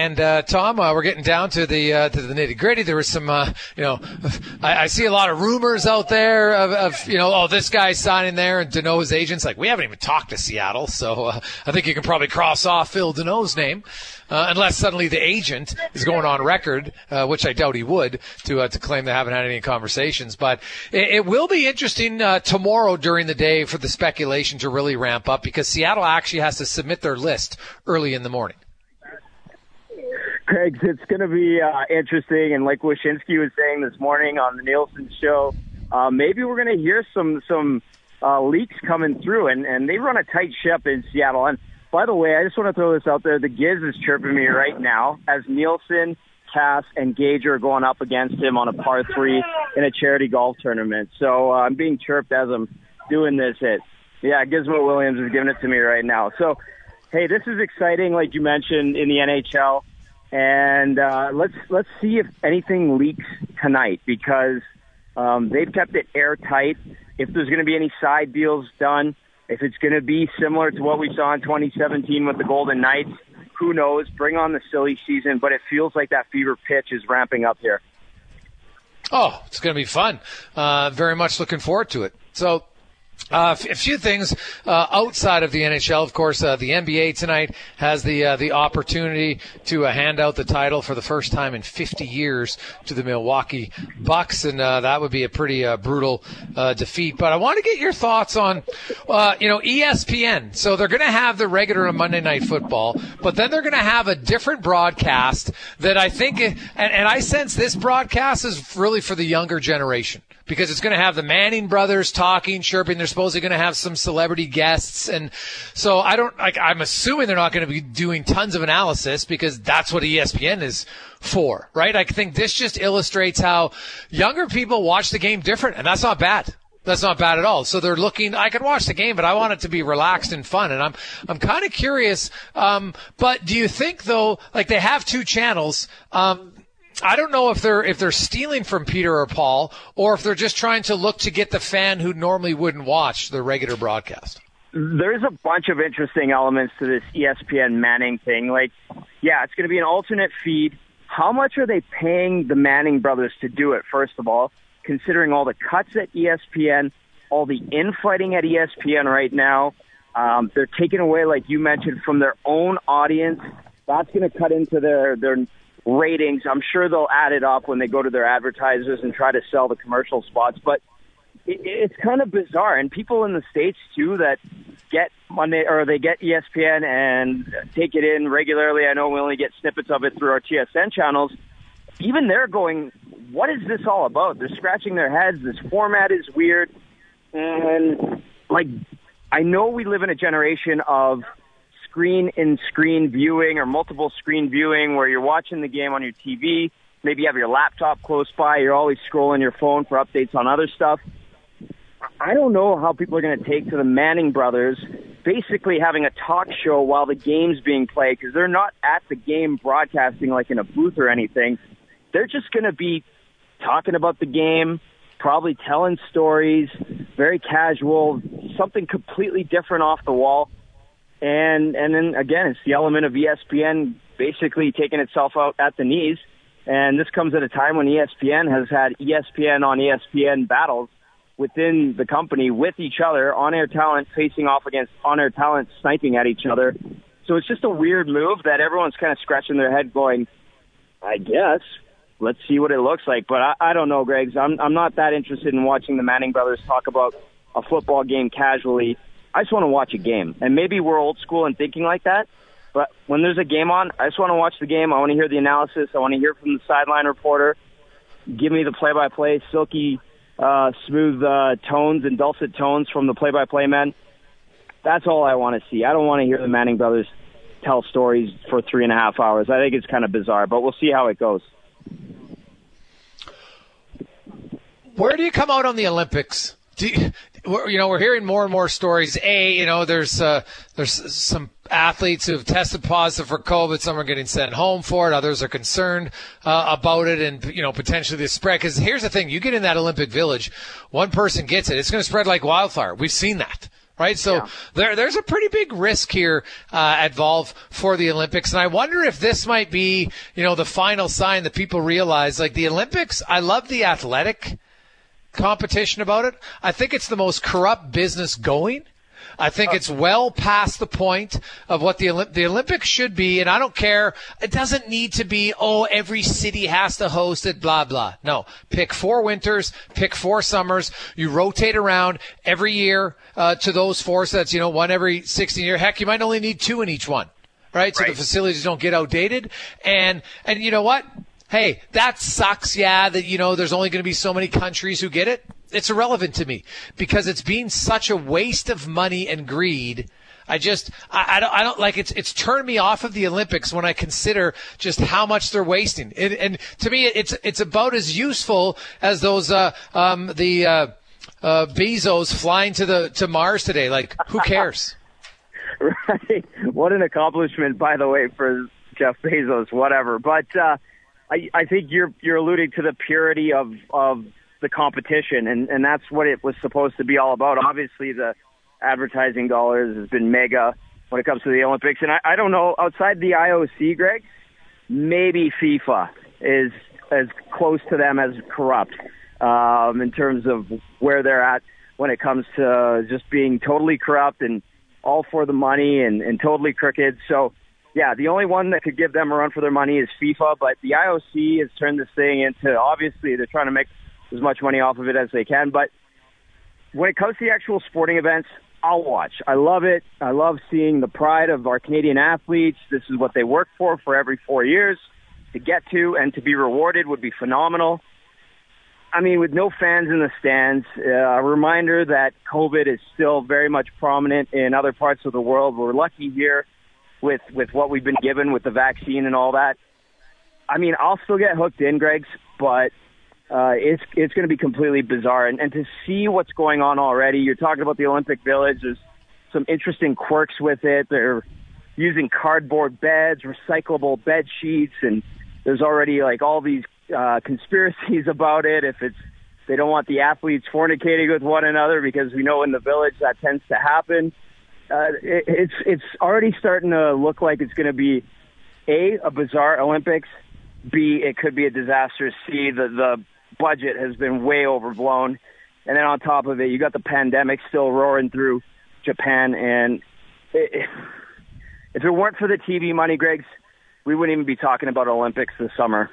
And Tom, we're getting down to the nitty gritty. There was some, I see a lot of rumors out there of this guy's signing there, and Danault's agents. Like, we haven't even talked to Seattle, so I think you can probably cross off Phil Danault's name, unless suddenly the agent is going on record, which I doubt he would, to claim they haven't had any conversations. But it will be interesting tomorrow during the day for the speculation to really ramp up, because Seattle actually has to submit their list early in the morning. Craig, it's going to be interesting, and like Wyshynski was saying this morning on the Nielsen show, maybe we're going to hear some leaks coming through, and they run a tight ship in Seattle. And by the way, I just want to throw this out there. The Giz is chirping me right now as Nielsen, Cass, and Gage are going up against him on a par 3 in a charity golf tournament. So I'm being chirped as I'm doing this hit. Yeah, Gizmo Williams is giving it to me right now. So, hey, this is exciting, like you mentioned, in the NHL. And let's see if anything leaks tonight, because they've kept it airtight. If there's going to be any side deals done, if it's going to be similar to what we saw in 2017 with the Golden Knights, who knows? Bring on the silly season, but it feels like that fever pitch is ramping up here. Oh, it's going to be fun. Very much looking forward to it. So, a few things outside of the NHL. Of course, the NBA tonight has the opportunity to hand out the title for the first time in 50 years to the Milwaukee Bucks, and that would be a pretty brutal defeat. But I want to get your thoughts on, ESPN. So they're going to have the regular Monday Night Football, but then they're going to have a different broadcast that I think, and I sense this broadcast is really for the younger generation, because it's going to have the Manning brothers talking, chirping. They're supposedly going to have some celebrity guests. And so I'm assuming they're not going to be doing tons of analysis, because that's what ESPN is for, right? I think this just illustrates how younger people watch the game different, and that's not bad. That's not bad at all. So they're looking, I can watch the game, but I want it to be relaxed and fun. And I'm kind of curious. But do you think, though, like, they have two channels, I don't know if they're stealing from Peter or Paul, or if they're just trying to look to get the fan who normally wouldn't watch the regular broadcast. There's a bunch of interesting elements to this ESPN Manning thing. Like, yeah, it's going to be an alternate feed. How much are they paying the Manning brothers to do it, first of all, considering all the cuts at ESPN, all the infighting at ESPN right now? They're taking away, like you mentioned, from their own audience. That's going to cut into their ratings. I'm sure they'll add it up when they go to their advertisers and try to sell the commercial spots, but it's kind of bizarre. And people in the States too that get Monday, or they get ESPN and take it in regularly. I know we only get snippets of it through our TSN channels. Even they're going, what is this all about? They're scratching their heads. This format is weird. And like, I know we live in a generation of screen-in-screen viewing or multiple screen viewing, where you're watching the game on your TV, maybe you have your laptop close by, you're always scrolling your phone for updates on other stuff. I don't know how people are going to take to the Manning brothers basically having a talk show while the game's being played, because they're not at the game broadcasting like in a booth or anything. They're just going to be talking about the game, probably telling stories, very casual, something completely different off the wall. And then, again, it's the element of ESPN basically taking itself out at the knees. And this comes at a time when ESPN has had ESPN on ESPN battles within the company with each other, on-air talent facing off against on-air talent sniping at each other. So it's just a weird move that everyone's kind of scratching their head going, I guess, let's see what it looks like. But I don't know, Greg. I'm not that interested in watching the Manning brothers talk about a football game casually. I just want to watch a game. And maybe we're old school in thinking like that, but when there's a game on, I just want to watch the game. I want to hear the analysis. I want to hear from the sideline reporter. Give me the play-by-play, silky, smooth tones and dulcet tones from the play-by-play men. That's all I want to see. I don't want to hear the Manning brothers tell stories for 3.5 hours. I think it's kind of bizarre, but we'll see how it goes. Where do you come out on the Olympics? We're hearing more and more stories. There's some athletes who have tested positive for COVID. Some are getting sent home for it. Others are concerned about it and, potentially the spread. Because here's the thing. You get in that Olympic Village, one person gets it. It's going to spread like wildfire. We've seen that, right? So there's a pretty big risk here at Valve for the Olympics. And I wonder if this might be, the final sign that people realize, like the Olympics, I love the athletic competition about it. I think it's the most corrupt business going. I think it's well past the point of what the Olympics should be, and I don't care. It doesn't need to be, every city has to host it, blah, blah. No. Pick 4 winters, pick 4 summers. You rotate around every year to those 4, so that's, one every 16 years. Heck, you might only need 2 in each one, right? So the facilities don't get outdated. And you know what? Hey, that sucks, that, there's only going to be so many countries who get it. It's irrelevant to me because it's been such a waste of money and greed. I don't like it's turned me off of the Olympics when I consider just how much they're wasting. And to me, it's about as useful as those Bezos flying to Mars today. Like, who cares? Right. What an accomplishment, by the way, for Jeff Bezos. Whatever, but I think you're alluding to the purity of the competition, and that's what it was supposed to be all about. Obviously, the advertising dollars has been mega when it comes to the Olympics, and I don't know, outside the IOC, Greg, maybe FIFA is as close to them as corrupt in terms of where they're at when it comes to just being totally corrupt and all for the money and totally crooked. So, yeah, the only one that could give them a run for their money is FIFA, but the IOC has turned this thing into, obviously, they're trying to make as much money off of it as they can. But when it comes to the actual sporting events, I'll watch. I love it. I love seeing the pride of our Canadian athletes. This is what they work for every 4 years. To get to and to be rewarded would be phenomenal. I mean, with no fans in the stands, a reminder that COVID is still very much prominent in other parts of the world. We're lucky here with what we've been given with the vaccine and all that. I mean, I'll still get hooked in, Greg's, but it's going to be completely bizarre. And to see what's going on already, you're talking about the Olympic Village. There's some interesting quirks with it. They're using cardboard beds, recyclable bed sheets, and there's already like all these conspiracies about it. If they don't want the athletes fornicating with one another, because we know in the Village that tends to happen. It's already starting to look like it's going to be a bizarre Olympics. B, it could be a disaster. C, the budget has been way overblown. And then on top of it, you got the pandemic still roaring through Japan. And if it weren't for the TV money, Greg, we wouldn't even be talking about Olympics this summer.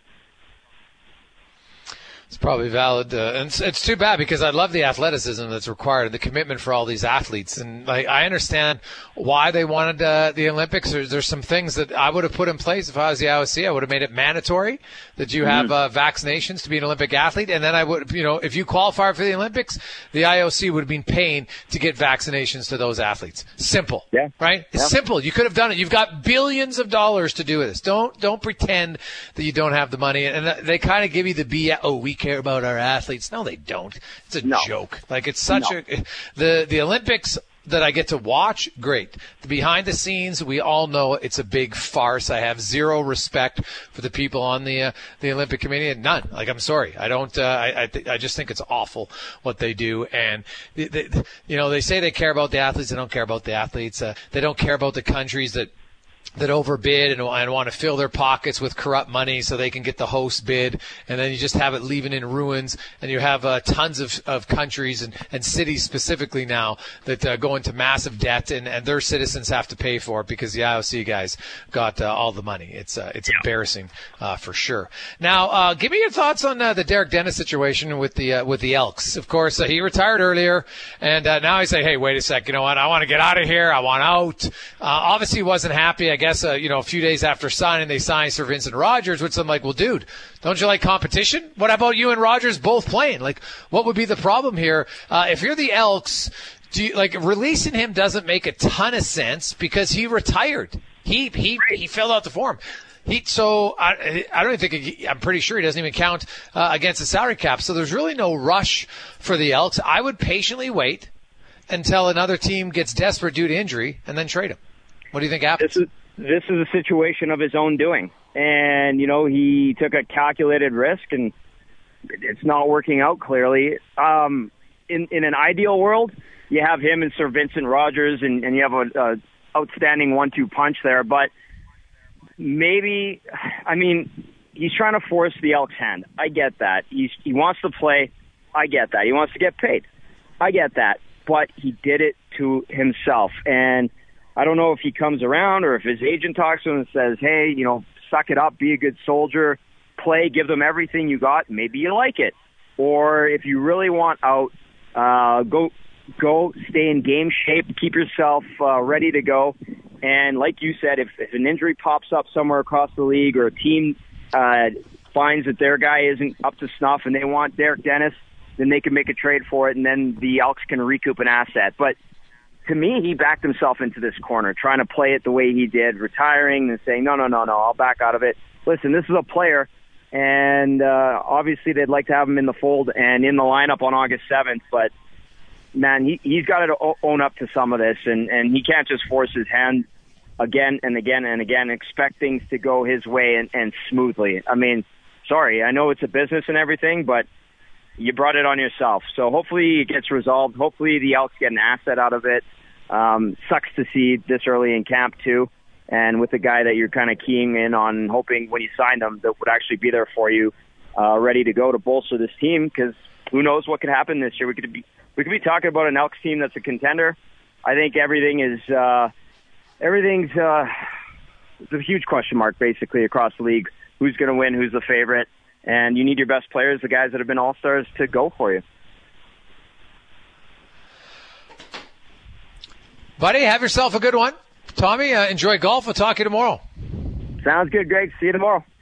It's probably valid, and it's too bad because I love the athleticism that's required, the commitment for all these athletes, and I understand why they wanted the Olympics. There's some things that I would have put in place if I was the IOC. I would have made it mandatory that you have vaccinations to be an Olympic athlete, and then I would, if you qualify for the Olympics, the IOC would have been paying to get vaccinations to those athletes. Simple, right? It's simple. You could have done it. You've got billions of dollars to do this. Don't pretend that you don't have the money, and they kind of give you the BS. Oh, we care about our athletes. No, they don't. It's a joke. Like, it's such the Olympics that I get to watch, great. The behind the scenes, we all know it's a big farce. I have zero respect for the people on the Olympic Committee. None. Like, I'm sorry. I don't, I just think it's awful what they do. And they say they care about the athletes. They don't care about the athletes. They don't care about the countries that overbid and want to fill their pockets with corrupt money so they can get the host bid, and then you just have it leaving in ruins, and you have tons of countries and cities specifically now that go into massive debt, and their citizens have to pay for it because the IOC guys got all the money. It's embarrassing for sure. Now, give me your thoughts on the Derek Dennis situation with the Elks. Of course, he retired earlier, and now he's saying, hey, wait a sec, you know what? I want to get out of here. I want out. Obviously, he wasn't happy. I guess, a few days after signing, they signed Sir Vincent Rogers, which I'm like, well, dude, don't you like competition? What about you and Rogers both playing? Like, what would be the problem here? If you're the Elks, releasing him doesn't make a ton of sense because he retired. He filled out the form. I don't think, I'm pretty sure he doesn't even count against the salary cap. So there's really no rush for the Elks. I would patiently wait until another team gets desperate due to injury and then trade him. What do you think happens? This is a situation of his own doing. And, he took a calculated risk, and it's not working out clearly. In an ideal world, you have him and Sir Vincent Rogers, and you have a outstanding 1-2 punch there. But maybe, I mean, he's trying to force the Elks' hand. I get that. He wants to play. I get that. He wants to get paid. I get that. But he did it to himself. And I don't know if he comes around or if his agent talks to him and says, hey, you know, suck it up, be a good soldier, play, give them everything you got. Maybe you like it. Or if you really want out, go stay in game shape, keep yourself ready to go. And like you said, if an injury pops up somewhere across the league or a team finds that their guy isn't up to snuff and they want Derek Dennis, then they can make a trade for it, and then the Elks can recoup an asset. But to me, he backed himself into this corner, trying to play it the way he did, retiring and saying, no, I'll back out of it. Listen, this is a player, and obviously they'd like to have him in the fold and in the lineup on August 7th, but man, he's got to own up to some of this, and he can't just force his hand again and again and again, expect things to go his way and smoothly. I mean, sorry, I know it's a business and everything, but you brought it on yourself. So hopefully it gets resolved. Hopefully the Elks get an asset out of it. Sucks to see this early in camp, too. And with the guy that you're kind of keying in on, hoping when you signed him that would actually be there for you, ready to go to bolster this team, because who knows what could happen this year. We could be talking about an Elks team that's a contender. I think everything's a huge question mark, basically, across the league. Who's going to win? Who's the favorite? And you need your best players, the guys that have been all-stars, to go for you. Buddy, have yourself a good one. Tommy, enjoy golf. We'll talk to you tomorrow. Sounds good, Greg. See you tomorrow.